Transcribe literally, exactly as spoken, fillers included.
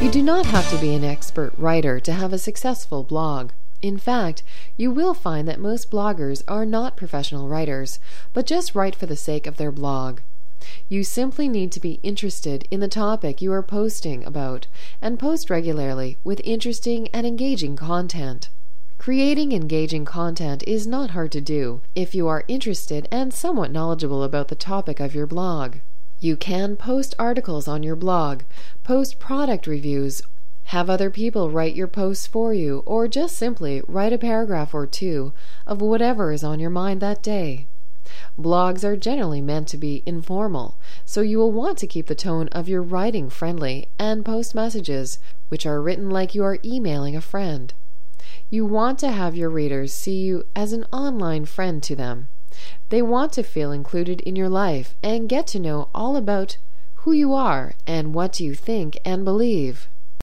You do not have to be an expert writer to have a successful blog. In fact, you will find that most bloggers are not professional writers, but just write for the sake of their blog. You simply need to be interested in the topic you are posting about and post regularly with interesting and engaging content. Creating engaging content is not hard to do if you are interested and somewhat knowledgeable about the topic of your blog. You can post articles on your blog, post product reviews, have other people write your posts for you, or just simply write a paragraph or two of whatever is on your mind that day. Blogs are generally meant to be informal, so you will want to keep the tone of your writing friendly and post messages which are written like you are emailing a friend. You want to have your readers see you as an online friend to them. They want to feel included in your life and get to know all about who you are and what you think and believe.